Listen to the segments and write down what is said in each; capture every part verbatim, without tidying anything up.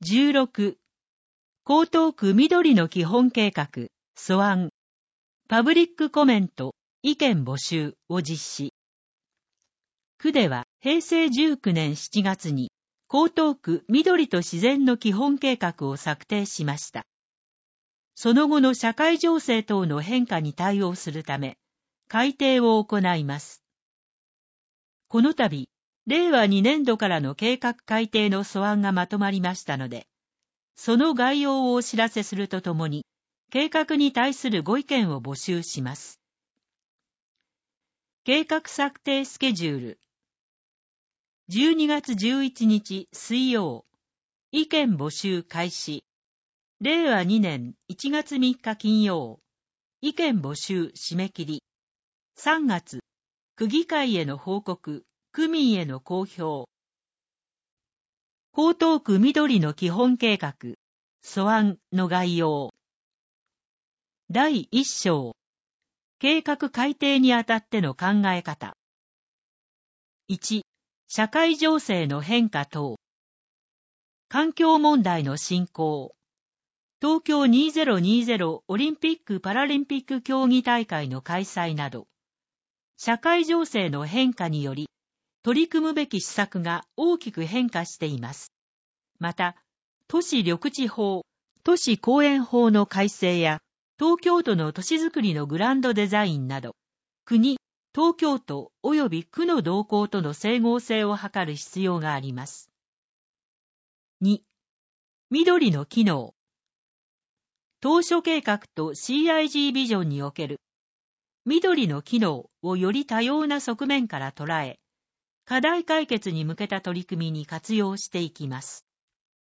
じゅうろく、江東区緑の基本計画、素案、パブリックコメント、意見募集を実施。区ではへいせいじゅうきゅうねんしちがつに江東区緑と自然の基本計画を策定しました。その後の社会情勢等の変化に対応するため、改定を行います。この度、れいわにねんどからの計画改定の素案がまとまりましたので、その概要をお知らせするとともに、計画に対するご意見を募集します。計画策定スケジュール。じゅうにがつじゅういちにち水曜、意見募集開始。れいわにねんいちがつみっか金曜、意見募集締め切り。さんがつ、区議会への報告、区民への公表。江東区緑の基本計画、素案の概要。だいいっ章、計画改定にあたっての考え方。いち、社会情勢の変化等。環境問題の進行。東京にせんにじゅうオリンピック・パラリンピック競技大会の開催など、社会情勢の変化により、取り組むべき施策が大きく変化しています。また、都市緑地法、都市公園法の改正や、東京都の都市づくりのグランドデザインなど、国、東京都及び区の動向との整合性を図る必要があります。に、緑の機能。当初計画と シーアイジー ビジョンにおける緑の機能をより多様な側面から捉え、課題解決に向けた取り組みに活用していきます。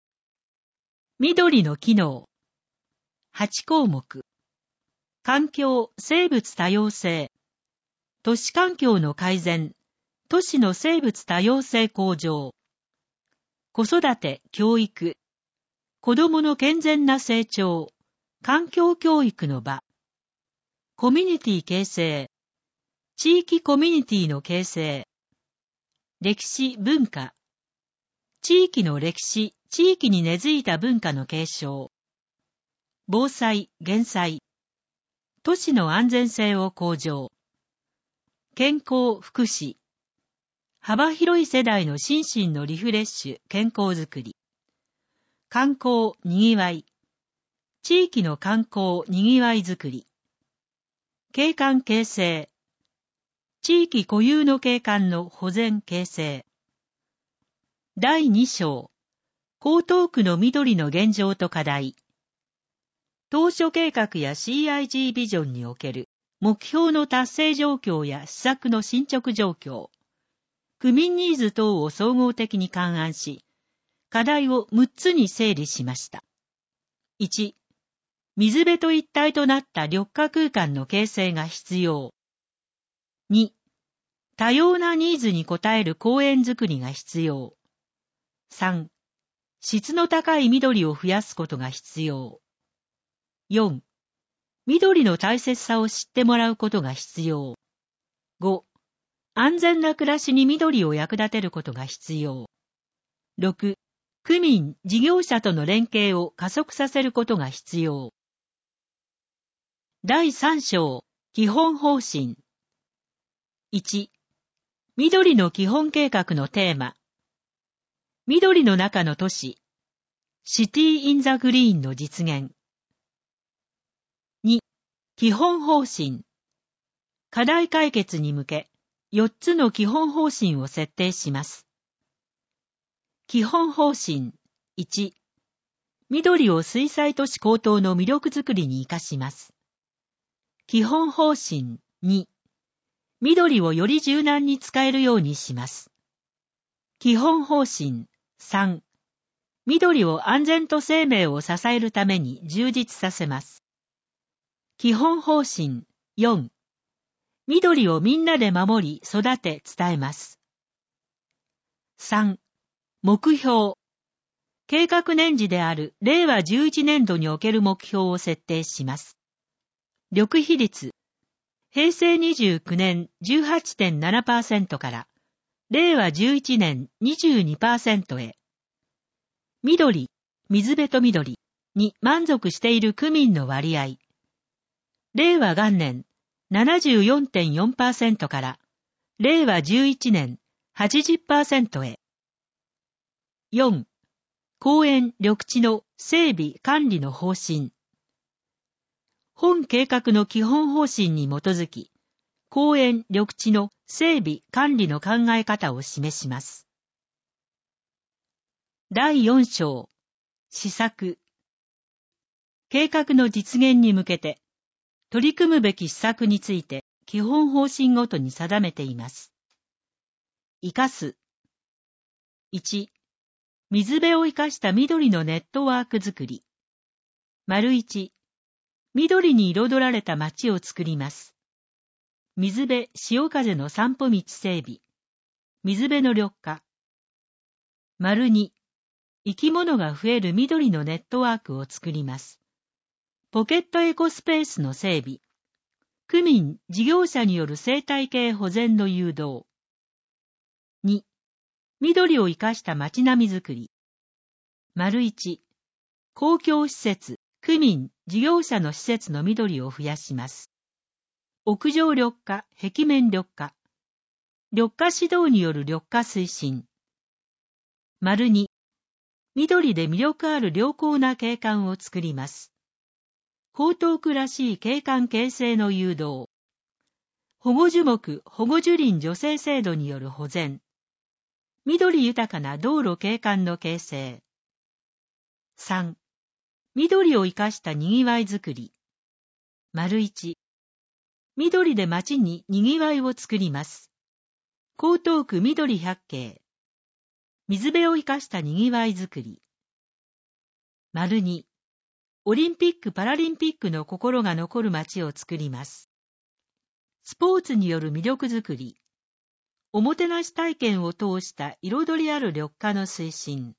緑の機能。はちこうもく。環境・生物多様性。都市環境の改善。都市の生物多様性向上。子育て・教育。子どもの健全な成長。環境教育の場。コミュニティ形成。地域コミュニティの形成。歴史・文化。地域の歴史、地域に根付いた文化の継承。防災・減災。都市の安全性を向上。健康・福祉。幅広い世代の心身のリフレッシュ・健康づくり。観光・にぎわい。地域の観光・にぎわいづくり。景観形成。地域固有の景観の保全形成。だいに章、江東区の緑の現状と課題。当初計画や シーアイジー ビジョンにおける目標の達成状況や施策の進捗状況、区民ニーズ等を総合的に勘案し、課題をむっつに整理しました。いち、水辺と一体となった緑化空間の形成が必要。に、多様なニーズに応える公園づくりが必要。さん、質の高い緑を増やすことが必要。よん、緑の大切さを知ってもらうことが必要。ご、安全な暮らしに緑を役立てることが必要。ろく、区民・事業者との連携を加速させることが必要。だいさん章、基本方針。いち、緑の基本計画のテーマ。緑の中の都市、シティ・イン・ザ・グリーンの実現。に、基本方針。課題解決に向け、よっつの基本方針を設定します。基本方針。いち、緑を水災都市高等の魅力づくりに生かします。基本方針。に、緑をより柔軟に使えるようにします。基本方針。さん、緑を安全と生命を支えるために充実させます。基本方針。よん、緑をみんなで守り育て伝えます。さん、目標。計画年次であるれいわじゅういちねんどにおける目標を設定します。緑比率。へいせいにじゅうきゅうねん じゅうはちてんななパーセント かられいわじゅういちねん にじゅうにパーセント へ。緑、 水辺と緑に満足している区民の割合。令和元年 ななじゅうよんてんよんパーセント から令和じゅういちねん はちじゅっパーセント へ。よん. 公園緑地の整備管理の方針。本計画の基本方針に基づき、公園緑地の整備管理の考え方を示します。だいよん章、施策。計画の実現に向けて、取り組むべき施策について基本方針ごとに定めています。生かす。いち. 水辺を生かした緑のネットワークづくり。丸いち. 緑に彩られた街を作ります。水辺潮風の散歩道整備。水辺の緑化。丸に. 生き物が増える緑のネットワークを作ります。ポケットエコスペースの整備。区民、事業者による生態系保全の誘導。に. 緑を生かした街並みづくり。丸いち. 公共施設、区民、事業者の施設の緑を増やします。屋上緑化、壁面緑化。緑化指導による緑化推進。丸に. 緑で魅力ある良好な景観を作ります。江東区らしい景観形成の誘導。保護樹木、保護樹林助成制度による保全。緑豊かな道路景観の形成。さん. 緑を生かしたにぎわいづくり。丸いち. 緑で街ににぎわいを作ります。江東区緑百景。水辺を生かしたにぎわいづくり。丸に. オリンピック・パラリンピックの心が残る街を作ります。スポーツによる魅力づくり。おもてなし体験を通した彩りある緑化の推進。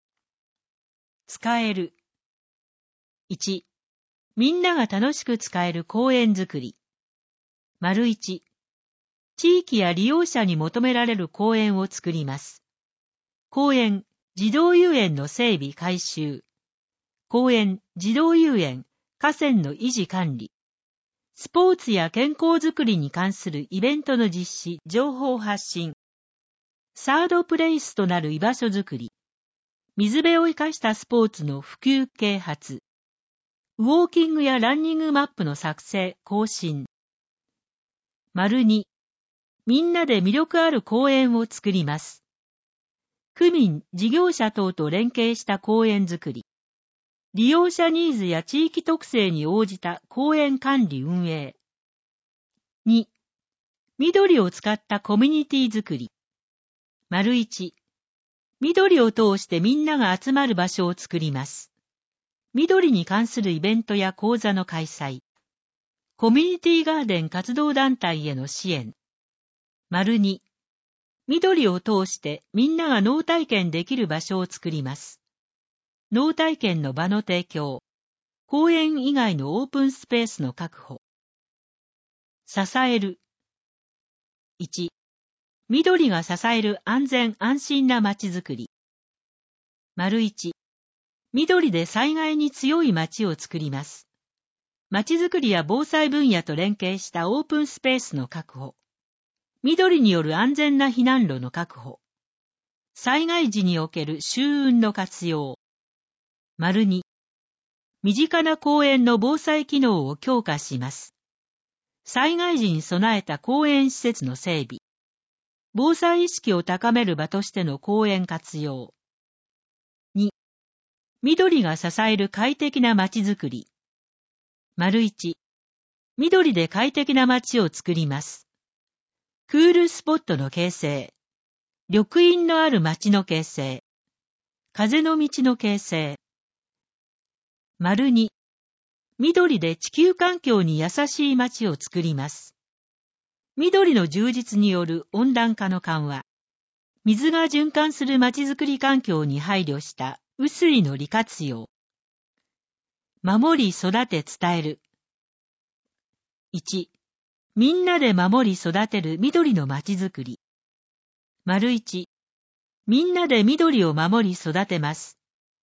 使える。いち. みんなが楽しく使える公園づくり。丸いち. 地域や利用者に求められる公園を作ります。公園、児童遊園の整備改修。公園、児童遊園、河川の維持管理。スポーツや健康づくりに関するイベントの実施、情報発信。サードプレイスとなる居場所づくり。水辺を生かしたスポーツの普及啓発。ウォーキングやランニングマップの作成、更新。丸に. みんなで魅力ある公園を作ります。区民、事業者等と連携した公園づくり。利用者ニーズや地域特性に応じた公園管理運営。に. 緑を使ったコミュニティづくり。丸いち. 緑を通してみんなが集まる場所を作ります。緑に関するイベントや講座の開催。コミュニティガーデン活動団体への支援。丸に. 緑を通してみんなが脳体験できる場所を作ります。脳体験の場の提供。公園以外のオープンスペースの確保。支える。いち. 緑が支える安全安心な街づくり。丸いち. 緑で災害に強い街を作ります。街づくりや防災分野と連携したオープンスペースの確保。緑による安全な避難路の確保。災害時における舟運の活用。丸に. 身近な公園の防災機能を強化します。災害時に備えた公園施設の整備。防災意識を高める場としての公園活用。に. 緑が支える快適な街づくり。丸いち. 緑で快適な街を作ります。クールスポットの形成。緑蔭のある街の形成。風の道の形成。丸に. 緑で地球環境に優しい街を作ります。緑の充実による温暖化の緩和。水が循環する街づくり環境に配慮した雨水の利活用。守り育て伝える。いち. みんなで守り育てる緑の街づくり。丸いち. みんなで緑を守り育てます。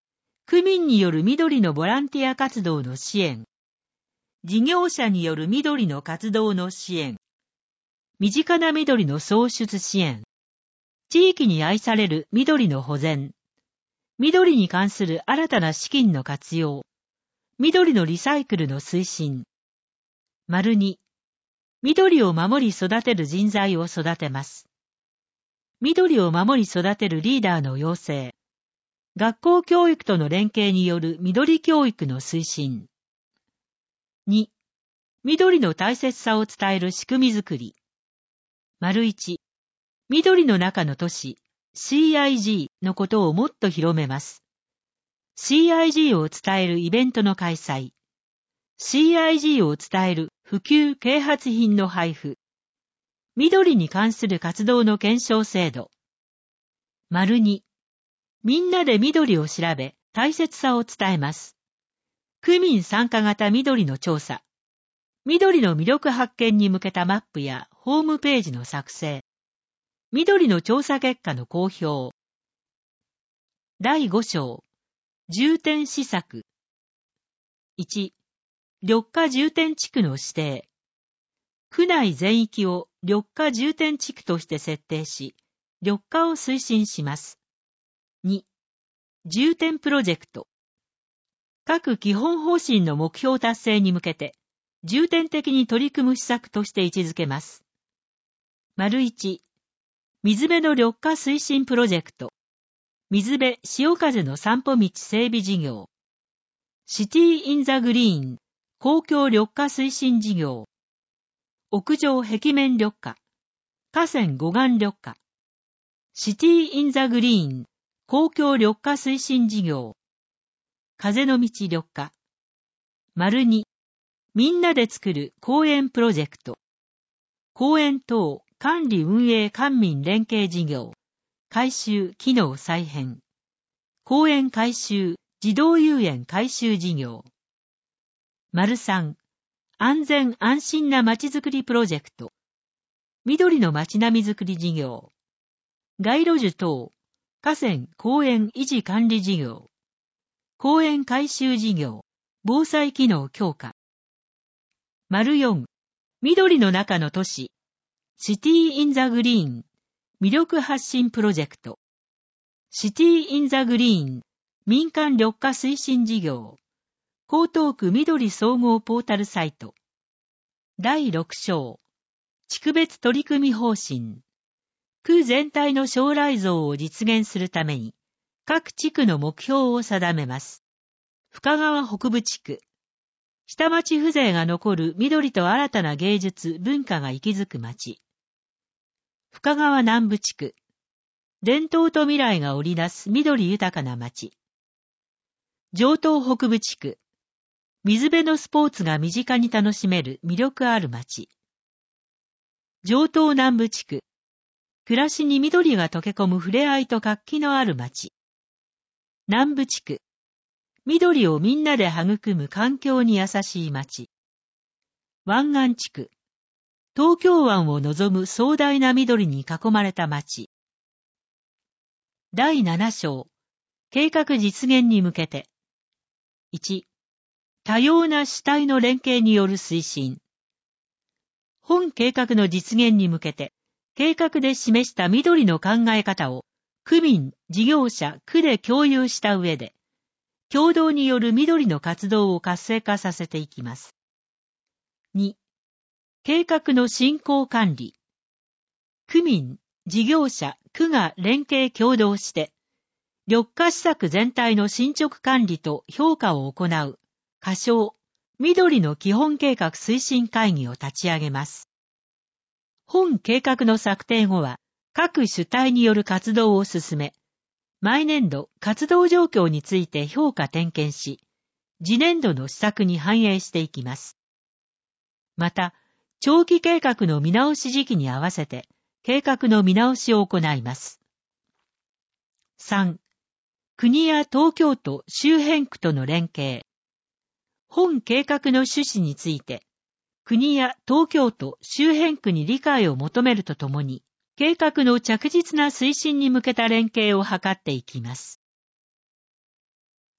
区民による緑のボランティア活動の支援。事業者による緑の活動の支援。身近な緑の創出支援。地域に愛される緑の保全。緑に関する新たな資金の活用。緑のリサイクルの推進。丸に、緑を守り育てる人材を育てます。緑を守り育てるリーダーの養成。学校教育との連携による緑教育の推進。に、緑の大切さを伝える仕組みづくり。丸いち、緑の中の都市、シーアイジー のことをもっと広めます。シーアイジー を伝えるイベントの開催。シーアイジー を伝える普及啓発品の配布。緑に関する活動の検証制度。丸に、みんなで緑を調べ、大切さを伝えます。区民参加型緑の調査。緑の魅力発見に向けたマップやホームページの作成。緑の調査結果の公表。だいご章。重点施策。いち、緑化重点地区の指定。区内全域を緑化重点地区として設定し、緑化を推進します。に、重点プロジェクト。各基本方針の目標達成に向けて、重点的に取り組む施策として位置づけます。丸いち、水辺の緑化推進プロジェクト。水辺潮風の散歩道整備事業。シティインザグリーン公共緑化推進事業。屋上壁面緑化。河川護岸緑化。シティインザグリーン公共緑化推進事業。風の道緑化。丸に、みんなで作る公園プロジェクト。公園等管理運営官民連携事業。改修機能再編。公園改修児童遊園改修事業。丸さん、安全安心なまちづくりプロジェクト。緑の街並みづくり事業。街路樹等河川公園維持管理事業。公園改修事業。防災機能強化。丸よん、緑の中の都市。シティインザグリーン。魅力発信プロジェクト。シティインザグリーン。民間緑化推進事業。江東区緑総合ポータルサイト。だいろく章。地区別取り組み方針。区全体の将来像を実現するために、各地区の目標を定めます。深川北部地区。下町風情が残る緑と新たな芸術、文化が息づく町。深川南部地区。伝統と未来が織り出す緑豊かな町。城東北部地区。水辺のスポーツが身近に楽しめる魅力ある町。城東南部地区。暮らしに緑が溶け込む触れ合いと活気のある町。南部地区。緑をみんなで育む環境に優しい町。湾岸地区。東京湾を望む壮大な緑に囲まれた町。だいなな章。計画実現に向けて。いち、多様な主体の連携による推進。本計画の実現に向けて、計画で示した緑の考え方を、区民、事業者、区で共有した上で、共同による緑の活動を活性化させていきます。に、計画の進行管理。区民、事業者、区が連携協働して、緑化施策全体の進捗管理と評価を行う、仮称、緑の基本計画推進会議を立ち上げます。本計画の策定後は、各主体による活動を進め、毎年度活動状況について評価点検し、次年度の施策に反映していきます。また、長期計画の見直し時期に合わせて、計画の見直しを行います。さん、国や東京都周辺区との連携。本計画の趣旨について、国や東京都周辺区に理解を求めるとともに、計画の着実な推進に向けた連携を図っていきます。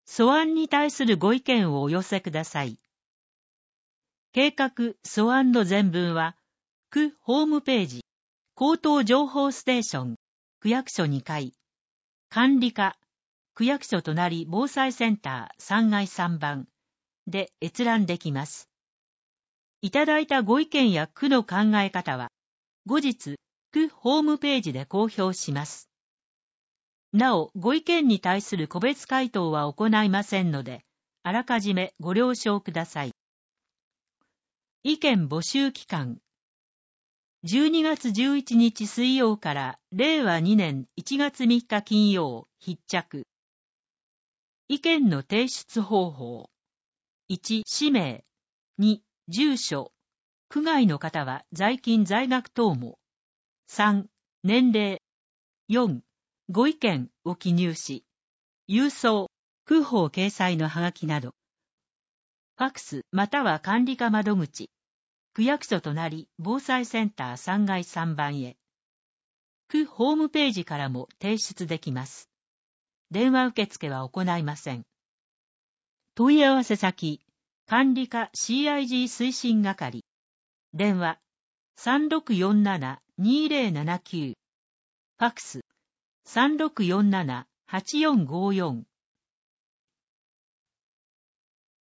素案に対するご意見をお寄せください。計画素案の全文は、区ホームページ、口頭情報ステーション、区役所にかい、管理課、区役所隣防災センターさんがいさんばんで閲覧できます。いただいたご意見や区の考え方は、後日、区ホームページで公表します。なお、ご意見に対する個別回答は行いませんので、あらかじめご了承ください。意見募集期間。じゅうにがつじゅういちにち水曜かられいわにねんいちがつみっか金曜必着。意見の提出方法。いち、氏名。に、住所。区外の方は在勤在学等も。さん、年齢。よん、ご意見を記入し、郵送、区法掲載のハガキなど。ファックスまたは管理課窓口。区役所隣防災センターさんがいさんばんへ。区ホームページからも提出できます。電話受付は行いません。問い合わせ先、管理課 シーアイジー 推進係。電話 さんろくよんななにぜろななきゅう。ファックス さんろくよんななはちよんごよん。